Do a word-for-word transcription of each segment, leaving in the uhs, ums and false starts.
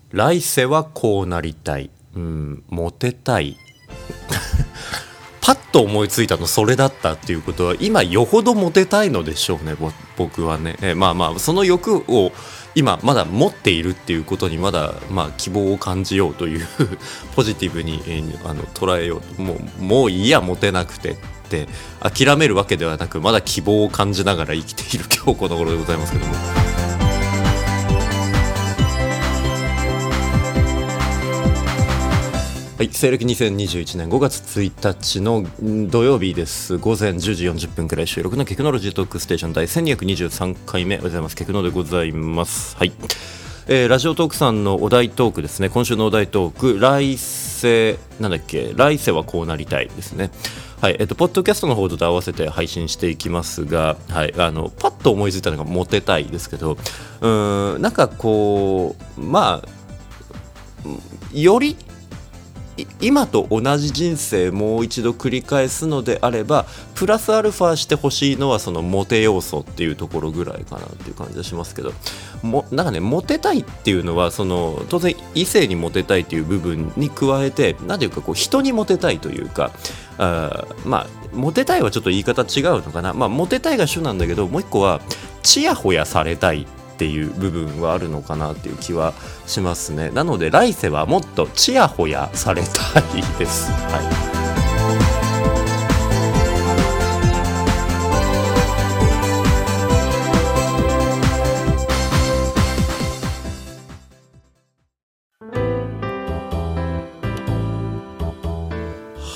来世はこうなりたい、うん、モテたいパッと思いついたのそれだったっていうことは今よほどモテたいのでしょうね。僕はね、えまあまあその欲を今まだ持っているっていうことにまだまあ希望を感じようというポジティブに、えー、あの捉えよう。もう、もういいやモテなくてって諦めるわけではなく、まだ希望を感じながら生きている今日この頃でございますけども、はい、西暦にせんにじゅういちねんごがつついたちの土曜日です。午前じゅうじよんじゅっぷんくらい収録のテクノロジートークステーション第せんにひゃくにじゅうさんかいめおはようございます。テクノでございます。はい、えー、ラジオトークさんのお題トークですね。今週のお題トーク、来世なんだっけ来世はこうなりたいですね。はい、えっとポッドキャストの方と合わせて配信していきますが、はい、あのパッと思いついたのがモテたいですけど、うーんなんかこうまあより今と同じ人生もう一度繰り返すのであればプラスアルファしてほしいのはそのモテ要素っていうところぐらいかなっていう感じがしますけど、もなんかねモテたいっていうのはその当然異性にモテたいという部分に加えて何ていうかこう人にモテたいというか、あまあモテたいはちょっと言い方違うのかな、まあモテたいが主なんだけど、もう一個はチヤホヤされたいっていう部分はあるのかなっていう気はしますね。なので来世はもっとチヤホヤされたいです。はい、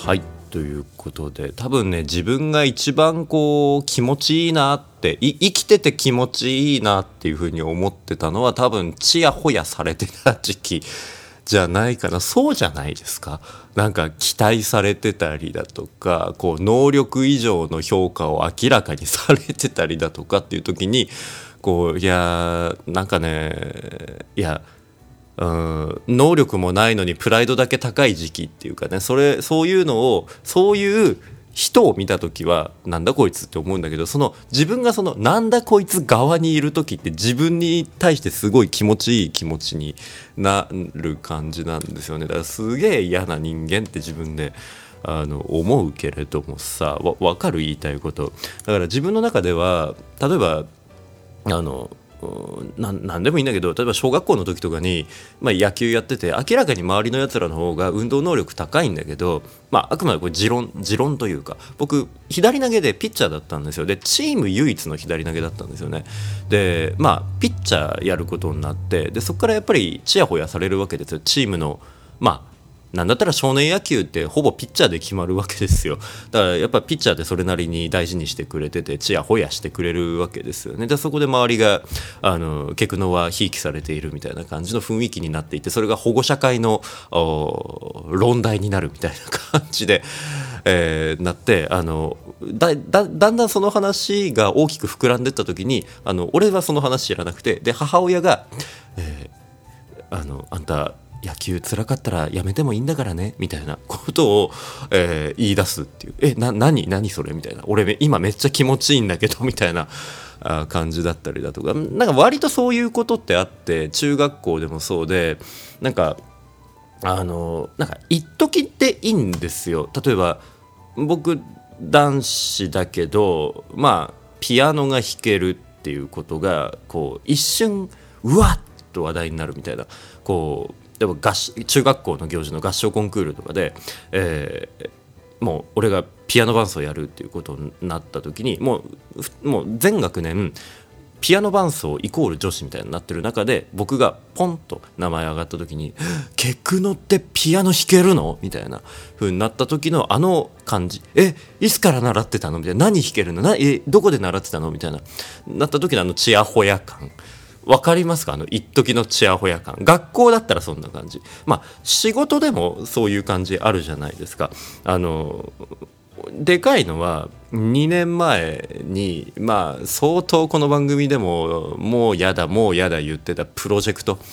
はいということで、多分ね自分が一番こう気持ちいいなってい生きてて気持ちいいなっていう風に思ってたのは多分チヤホヤされてた時期じゃないかな。そうじゃないですか。なんか期待されてたりだとか、こう能力以上の評価を明らかにされてたりだとかっていう時にこういやなんかねいやうん能力もないのにプライドだけ高い時期っていうかね、それそういうのをそういう人を見た時はなんだこいつって思うんだけど、その自分がそのなんだこいつ側にいる時って自分に対してすごい気持ちいい気持ちになる感じなんですよね。だからすげえ嫌な人間って自分であの思うけれどもさ、わ分かる言いたいこと。だから自分の中では例えばあのな, なんでもいいんだけど、例えば小学校の時とかに、まあ、野球やってて明らかに周りのやつらの方が運動能力高いんだけど、まあ、あくまでこれ持論、持論というか僕左投げでピッチャーだったんですよ。でチーム唯一の左投げだったんですよね。でまあピッチャーやることになって、でそこからやっぱりチヤホヤされるわけですよ。チームのまあなんだったら少年野球ってほぼピッチャーで決まるわけですよ。だからやっぱピッチャーってそれなりに大事にしてくれててチヤホヤしてくれるわけですよね。でそこで周りがあのケクノはひいきされているみたいな感じの雰囲気になっていて、それが保護者会の論題になるみたいな感じで、えー、なってあの だ, だ, だんだんその話が大きく膨らんでいった時にあの俺はその話知らなくて、で母親が、えー、あのあんた野球辛かったらやめてもいいんだからねみたいなことを、えー、言い出すっていう、えな何何それみたいな、俺今めっちゃ気持ちいいんだけどみたいなあ感じだったりだとか、なんか割とそういうことってあって、中学校でもそうで、なんかあのなんか一時っていいんですよ。例えば僕男子だけどまあピアノが弾けるっていうことがこう一瞬うわっと話題になるみたいな、こうでも合中学校の行事の合唱コンクールとかで、えー、もう俺がピアノ伴奏やるっていうことになった時にもう、もう全学年ピアノ伴奏イコール女子みたいになってる中で僕がポンと名前上がった時にケクノってピアノ弾けるのみたいな風になった時のあの感じ、えいつから習ってたのみたいな、何弾けるのなえどこで習ってたのみたいななった時のあのチヤホヤ感わかりますか？あの一時のチヤホヤ感。学校だったらそんな感じ、まあ仕事でもそういう感じあるじゃないですか。あのでかいのはにねんまえにまあ相当この番組でももうやだもうやだ言ってたプロジェクト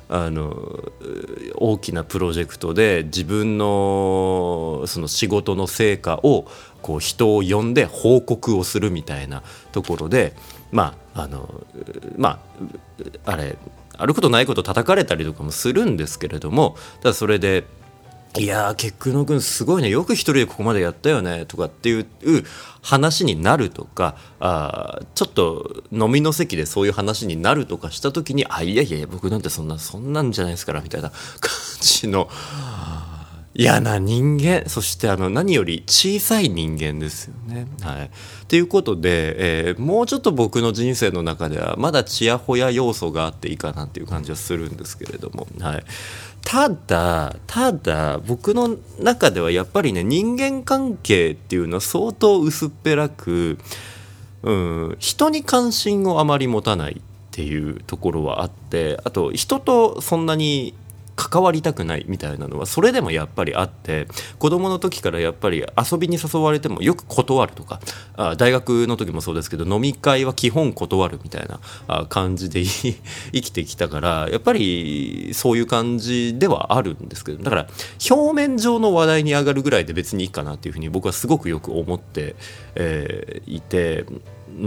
あの大きなプロジェクトで自分のその仕事の成果をこう人を呼んで報告をするみたいなところで、まああのまああれあることないこと叩かれたりとかもするんですけれども、ただそれでいやーケックノ君すごいね、よく一人でここまでやったよねとかっていう話になるとか、あちょっと飲みの席でそういう話になるとかした時に、あいやいや僕なんてそんなそんなんじゃないですからみたいな感じの嫌な人間、そしてあの何より小さい人間ですよね。はい、ということで、えー、もうちょっと僕の人生の中ではまだちやほや要素があっていいかなっていう感じはするんですけれども、はい、ただただ僕の中ではやっぱりね、人間関係っていうのは相当薄っぺらく、うん、人に関心をあまり持たないっていうところはあって、あと人とそんなに関わりたくないみたいなのはそれでもやっぱりあって、子供の時からやっぱり遊びに誘われてもよく断るとか、あ大学の時もそうですけど飲み会は基本断るみたいなあ感じで生きてきたから、やっぱりそういう感じではあるんですけど、だから表面上の話題に上がるぐらいで別にいいかなっていうふうに僕はすごくよく思って、えー、いて、うん、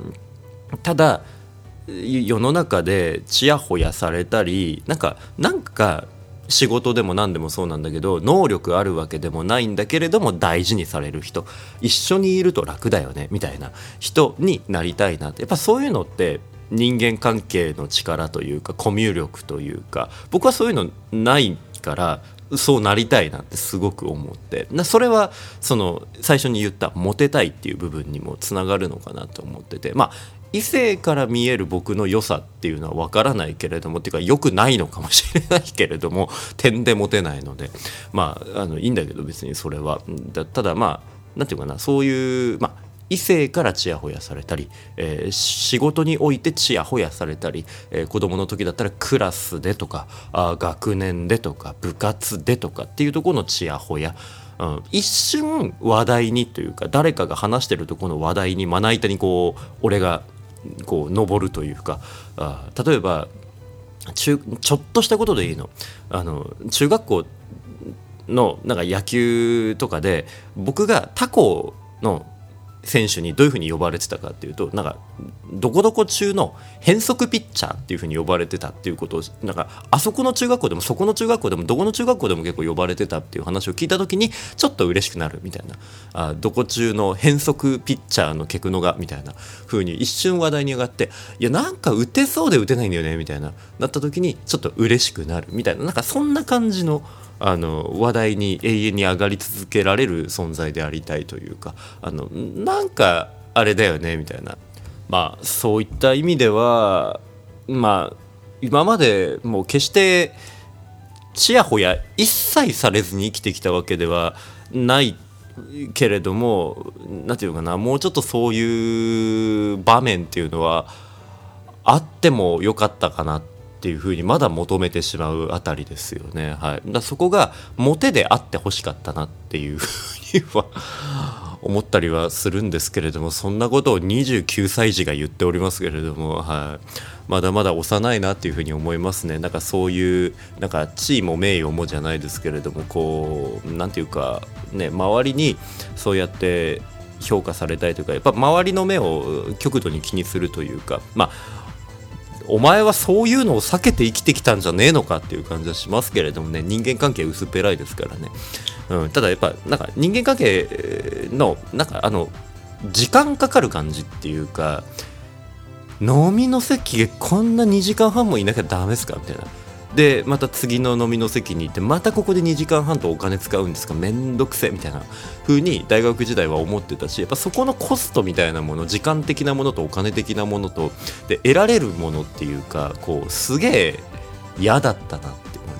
ただ世の中でちやほやされたり、なんかなんか仕事でも何でもそうなんだけど、能力あるわけでもないんだけれども大事にされる人、一緒にいると楽だよねみたいな人になりたいなって、やっぱそういうのって人間関係の力というかコミュ力というか、僕はそういうのないからそうなりたいなってすごく思って、それはその最初に言ったモテたいっていう部分にもつながるのかなと思ってて、まあ異性から見える僕の良さっていうのは分からないけれども、っていうか良くないのかもしれないけれども、点でモテないので、まああのいいんだけど別にそれはだただまあなんていうかな、そういうまあ異性からちやほやされたり、えー、仕事においてちやほやされたり、えー、子供の時だったらクラスでとかあ学年でとか部活でとかっていうところのちやほや、うん、一瞬話題にというか誰かが話してるところの話題にまな板にこう俺がこう登るというか、あ例えば中ちょっとしたことでいいの、あの中学校のなんか野球とかで僕が他校の選手にどういうふうに呼ばれてたかっていうと、なんかどこどこ中の変則ピッチャーっていうふうに呼ばれてたっていうことを、なんかあそこの中学校でもそこの中学校でもどこの中学校でも結構呼ばれてたっていう話を聞いた時にちょっと嬉しくなるみたいな、あどこ中の変則ピッチャーのケクノがみたいなふうに一瞬話題に上がって、いやなんか打てそうで打てないんだよねみたいななった時にちょっと嬉しくなるみたいな、なんかそんな感じのあの話題に永遠に上がり続けられる存在でありたいというか、あのなんかあれだよねみたいな、まあそういった意味ではまあ今までもう決してちやほや一切されずに生きてきたわけではないけれども、なんていうかな、もうちょっとそういう場面っていうのはあってもよかったかなってっていう風にまだ求めてしまうあたりですよね。はい、だそこがモテであってほしかったなっていう風には思ったりはするんですけれども、そんなことをにじゅうきゅうさい児が言っておりますけれども、はい、まだまだ幼いなっていう風に思いますね。なんかそういうなんか地位も名誉もじゃないですけれども、こうなんていうかね、周りにそうやって評価されたいというか、やっぱ周りの目を極度に気にするというか、まあお前はそういうのを避けて生きてきたんじゃねえのかっていう感じはしますけれどもね、人間関係薄っぺらいですからね、うん、ただやっぱなんか人間関係のなんかあの時間かかる感じっていうか、飲みの席でこんなにじかんはんもいなきゃダメですかみたいな、でまた次の飲みの席に行ってまたここでにじかんはんとお金使うんですか、めんどくせみたいな風に大学時代は思ってたし、やっぱそこのコストみたいなもの、時間的なものとお金的なものとで得られるものっていうか、こうすげえ嫌だったなって感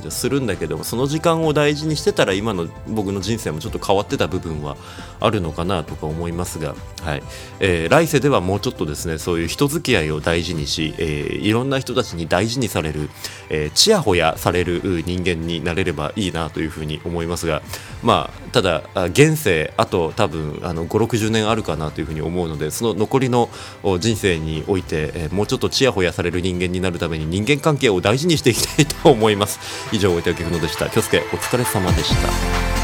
じはするんだけども、その時間を大事にしてたら今の僕の人生もちょっと変わってた部分はあるのかなとか思いますが、はい、えー、来世ではもうちょっとですね、そういう人付き合いを大事にし、えー、いろんな人たちに大事にされる、えー、ちやほやされる人間になれればいいなというふうに思いますが、まあただ現世あと多分あのごじゅうろくじゅうねんあるかなというふうに思うので、その残りの人生において、えー、もうちょっとちやほやされる人間になるために人間関係を大事にしていきたいと思います。以上、おいておきふのでした。きょすけお疲れ様でした。